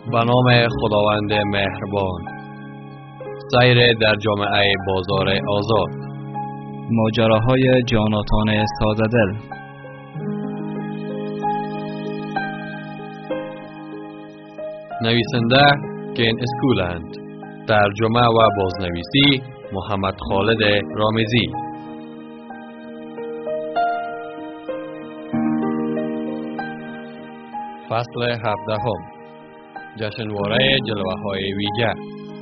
به نام خداوند مهربان. سیر در جامعه بازار آزاد. ماجراهای جاناتان ساده‌دل. نویسنده کین اسکولند. ترجمه و بازنویسی محمد خالد رامزی. فصل 17. جشنواره جلوه‌های ویژه.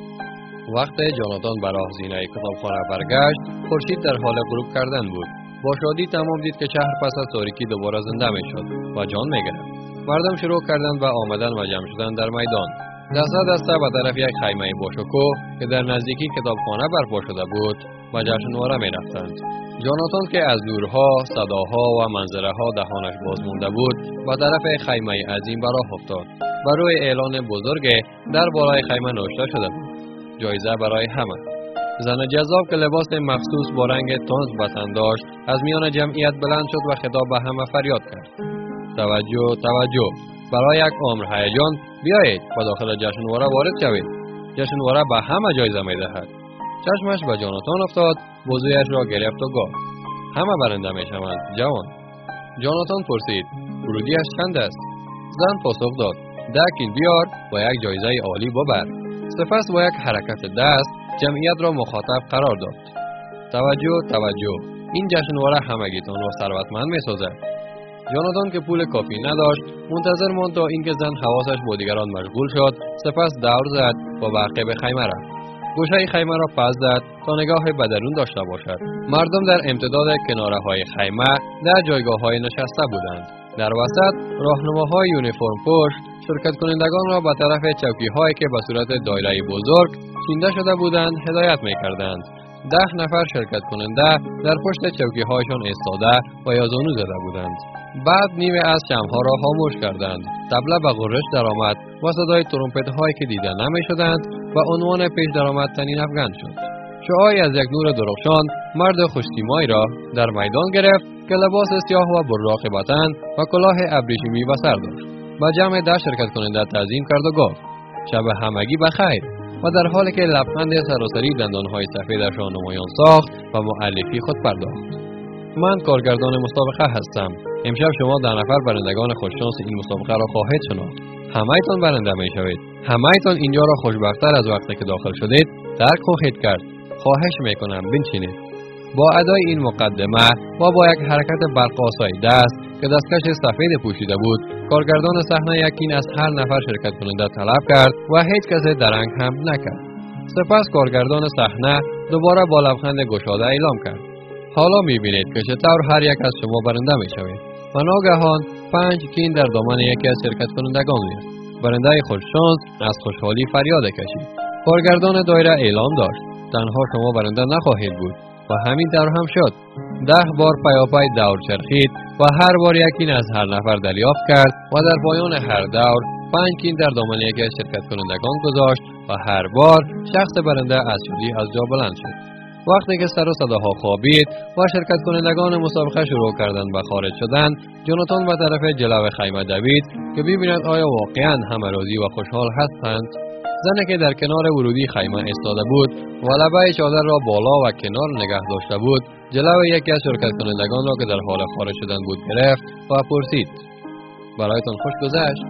وقت جاناتان به راه زینه کتابخانه برگشت، خورشید در حال غروب کردن بود. با شادی تمام دید که شهر پس از تاریکی دوباره زنده میشد و جان میگرفت. مردم شروع کردند به آمدن و جمع شدن در میدان. دسته دسته به طرف یک خیمه باشکوه که در نزدیکی کتابخانه برپا شده بود به جشنواره میرفتند. جاناتان که از دورها، صداها و منظره‌ها دهانش باز مانده بود، به طرف خیمه عظیم به راه افتاد. بر روی اعلان بزرگ در بالای خیمه نوشته شده بود: جایزه برای همه. زن جذاب که لباس مخصوص با رنگ تنز به تن داشت، از میان جمعیت بلند شد و خطاب به همه فریاد کرد: توجه، توجه! برای یک عمر هیجان بیایید و داخل جشنواره وارد شوید. جشنواره به همه جایزه می‌دهد. چشمش به جاناتان افتاد، بازویش را گرفت و گفت: همه برنده می‌شوند جوان. جاناتان پرسید: ورودیش چند است؟ زن پاسخ داد: 10 کیل بیار و یک جایزه عالی ببر. سپس با یک حرکت دست جمعیت را مخاطب قرار داد: توجه، توجه! این جشنواره همگیتان را ثروتمند می‌سازد. جاناتان که پول کافی نداشت، منتظر ماند تا اینکه زن حواسش با دیگران مشغول شد، سپس دور زد و به عقب خیمه رفت. گوشه خیمه را پس زد تا نگاه به درون داشته باشد. مردم در امتداد کناره‌های خیمه در جایگاه‌های نشسته بودند. در وسط راهنماهای یونیفرم پوش شرکت کنندگان را به طرف چوکی‌هایی که به صورت دایره بزرگ چینده شده بودند هدایت می‌کردند. 10 نفر شرکت کننده در پشت چوکی‌هایشان ایستاده و یا زانو زده بودند. بعد نیمه از شمع‌ها را خاموش کردند. طبله به غرش درآمد و صدای ترومپت‌هایی که دیده نمی‌شدند و عنوان پیش درآمد تنین افغان شد. شعاعی از یک نور درخشان مرد خوش‌تیمایی را در میدان گرفت که لباس سیاه و براق بدن و کلاه ابریشمی به سر داشت. با جمع 10 شرکت کننده تعظیم کرد و گفت: شب همگی بخیر. و در حالی که لبخند سراسری دندانهای سفیدش را نمایان ساخت و مؤلفی خود پرداخت: من کارگردان مسابقه هستم. امشب شما 10 نفر برندگان خوششانس این مسابقه را خواهید شناخت. همه‌تان برنده می‌شوید. همه‌تان اینجا را خوشبخت‌تر از وقتی که داخل شدید درک خواهید کرد. خواهش می‌کنم بنشینید. با ادای این مقدمه و با یک حرکت برق‌آسای دست که دستکش سفید پوشیده بود، کارگردان صحنه یقین از هر نفر شرکت کننده طلب کرد و هیچ کس درنگ هم نکرد. سپس کارگردان صحنه دوباره با لبخند گشاده اعلام کرد: حالا می‌بینید که چطور هر یک از شما برنده می‌شوید. و ناگهان 5 کین در دامن یکی از شرکت کنندگان ریخت. برنده خوششانس از خوشحالی فریاد کشید. کارگردان دایره اعلام داشت: تنها شما برنده نخواهید بود. و همین طور هم شد. 10 بار پیاپی دور چرخید و هر بار یکین از هر نفر دریافت کرد و در پایان هر دور 5 کین در دامن یکی از شرکت کنندگان گذاشت و هر بار شخص برنده از شادی از جا بلند شد. وقتی که سر و صداها خوابید و شرکت کنندگان مسابقه شروع کردند به خارج شدن، جاناتان به طرف جلو خیمه دوید که ببیند آیا واقعاً همه راضی و خوشحال هستند. زنی که در کنار ورودی خیمه ایستاده بود و لبه چادر را بالا و کنار نگه داشته بود، جلو یکی از شرکت کنندگان را که در حال خارج شدن بود گرفت و پرسید: برایتان خوش گذشت؟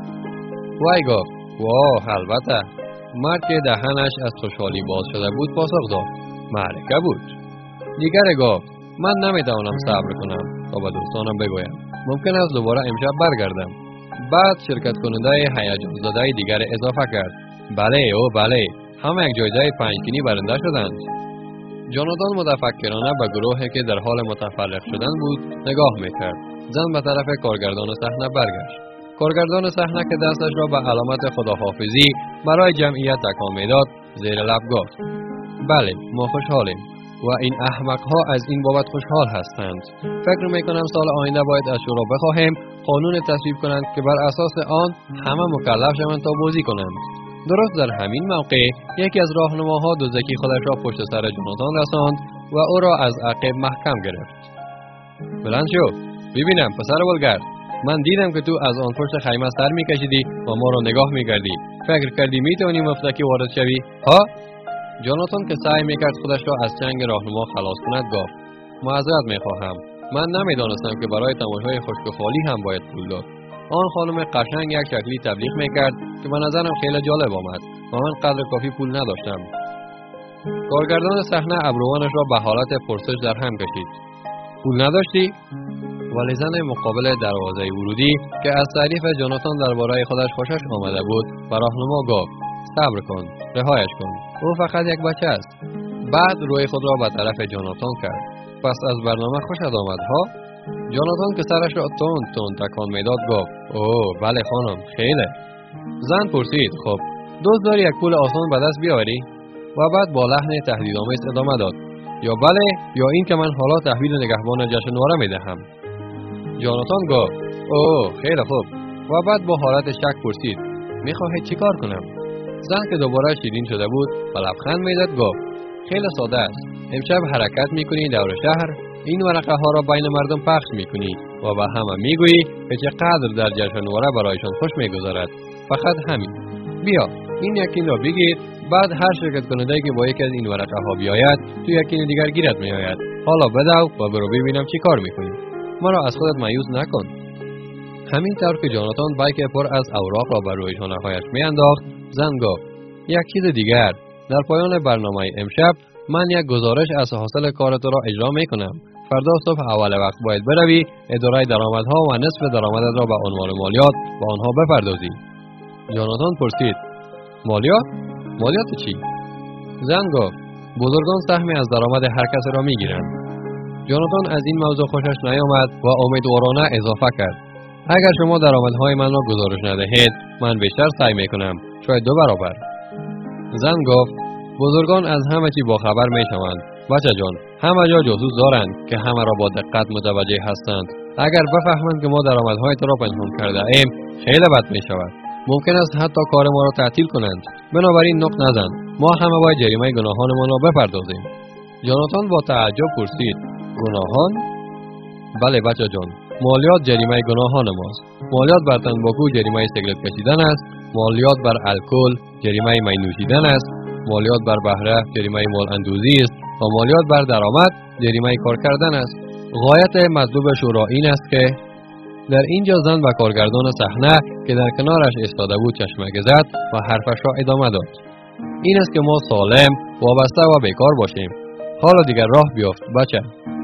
وی گفت: واه، البته. مرد که دهنش از خوشحالی باز شده بود پاسخ داد: معرکه بود. دیگری گفت: من نمیتوانم صبر کنم تا به دوستانم بگویم. ممکن است دوباره امشب برگردم. بعد شرکت کننده هیجان زده دیگر اضافه کرد: بله او بله، همه یک جایزه 5 کینی برنده شدند. جاناتان متفکرانه به گروهی که در حال متفرق شدن بود نگاه میکرد. زن به طرف کارگردان صحنه برگشت. کارگردان صحنه که دستش را به علامت خداحافظی برای جمعیت تکان میداد، زیر لب گفت: بله، ما خوشحالیم و این احمقها از این بابت خوشحال هستند. فکر میکنم سال آینده باید از شورا بخواهیم قانون تصویب کنند که بر اساس آن همه مکلف شوند تا بازی کنند. درست در همین موقع یکی از راهنماها دزدکی خودش را پشت سر جاناتان رساند و او را از عقب محکم گرفت. بلند شو، ببینم پسر ولگرد. من دیدم که تو از آن پشت خیمه سر میکشیدی و ما را نگاه میکردی. فکر کردی میتونی مفلکی وارد شوی؟ ها؟ جاناتان که سعی میکرد خودش را از چنگ راهنما خلاص کند گفت: معذرت میخواهم. من نمیدانستم که برای تماشای خشک و خالی هم باید پول داد. آن خانم قشنگ یک شکلی تبلیغ میکرد که به نظرم خیلی جالب آمد و من قدر کافی پول نداشتم. کارگردان صحنه ابروانش را به حالت پرسش در هم کشید. پول نداشتی؟ ولی زن مقابل دروازه ورودی که از تعریف جاناتان درباره خودش خوشش آمده بود به راهنما گفت: صبر کن، رهایش کن، او فقط یک بچه است. بعد روی خود را به طرف جاناتان کرد. پس از برنامه خوشت آمد ها؟ جاناتان که سرش را تند تکان میداد گفت: اوه بله خانم، خیلی. زن پرسید: خب دوست داری یک پول آسان به دست بیاوری؟ و بعد با لحن تهدیدآمیز ادامه داد: یا بله یا این که من حالا تحویل نگهبان جشنواره میدهم. جاناتان گفت: اوه خیلی خوب. و بعد با حالت شک پرسید: میخواهید چی کار کنم؟ زن که دوباره شیرین شده بود و لبخند میزد گفت: خیلی ساده است. امشب حرکت میکنی دور شهر، این ورقه ها را بین مردم پخش میکنی و به همه میگویی که چقدر در جشنواره برایشان خوش میگذرد. فقط همین. بیا این یقین را بگیر. بعد هر شرکت کننده که با یکی از این ورقه ها بیاید تو یقین دیگر گیرت میآید. حالا بدو و برو ببینم چی کار میکنی. مرا از خودت مایوس نکن. همین طور که جاناتان بیک پر از اوراق را بر روی شانه‌هایش میانداخت، زن گفت: یک چیز دیگر. در پایان برنامه امشب من یک گزارش از حاصل کار تو را اجرا میکنم. فردا صبح اول وقت باید بروی اداره درآمدها و نصف درآمدت را به عنوان مالیات به آنها بپردازی. جاناتان پرسید: مالیات؟ مالیات چی؟ زن گفت: بزرگان سهمی از درآمد هر کس را میگیرند. جاناتان از این موضوع خوشش نیامد و امیدوارانه اضافه کرد: اگر شما درآمدهای من را گزارش ندهید من بیشتر سعی میکنم، شاید 2 برابر. زن گفت: بزرگان از همه چی باخبر میشوند. بچه جان، همه جا جاسوس دارند که همه را با دقت متوجه هستند. اگر بفهمند که ما درآمدهای تو را پنهان کرده ایم خیلی بد میشود. ممکن است حتی کار ما را تعطیل کنند. بنابراین نق نزن. ما همه باید جریمه گناهانمان را بپردازیم. جاناتان با تعجب پرسید: گناهان؟ بله بچه جان، مالیات جریمه گناهان ماست. مالیات بر تنباکو جریمه سیگرت کشیدن است. مالیات بر الکل جریمه می نوشیدن است. مالیات بر بهره جریمه مال اندوزی است و مالیات بر درآمد جریمه کار کردن است. غایت مطلوب شورا این است که در اینجا زن و کارگردان صحنه که در کنارش ایستاده بود چشمک زد و حرفش را ادامه داد: این است که ما سالم، وابسته و بیکار باشیم. حالا دیگر راه بیافت بچه.